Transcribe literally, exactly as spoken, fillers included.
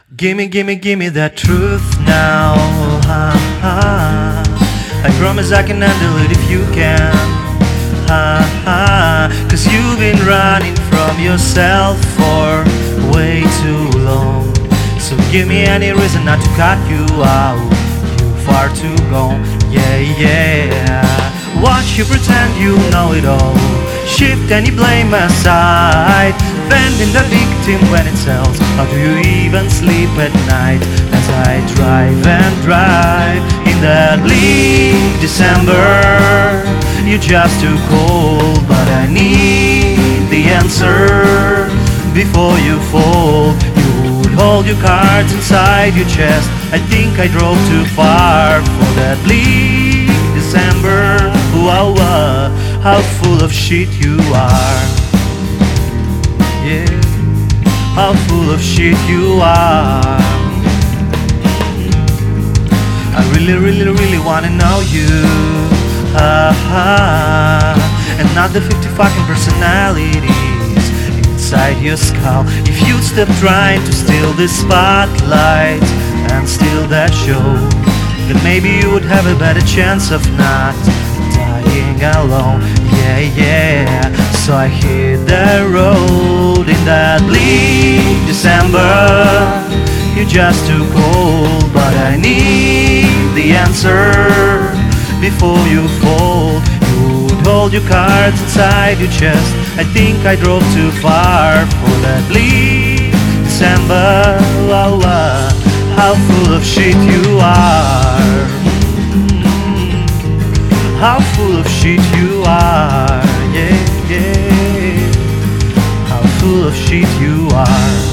Gimme, gimme, gimme that truth now. Ha, ha. I promise I can handle it if you can. Ha, ha. Cause you've been running from yourself for way too long. So give me any reason not to cut you out. You're far too gone. Yeah, yeah. Watch you pretend you know it all. Shift any blame aside. Bending the victim when it sells. How do you even sleep at night? As I drive and drive in that bleak December. You're just too cold, but I need the answer before you fall. You would hold your cards inside your chest. I think I drove too far for that bleak December. Wow, wow, how full of shit you are. Yeah, how full of shit you are. I really, really, really wanna know you. Ha ha. And not the fifty fucking personalities inside your skull. If you'd stop trying to steal the spotlight and steal that show, then maybe you would have a better chance of not dying alone. Yeah, yeah. So I hit the road in that bleak December. You're just too cold, but I need the answer before you fall. You would hold your cards inside your chest. I think I drove too far for that bleak December. Wow, wow, how full of shit you are. How full of shit you are, yeah, yeah. How full of shit you are.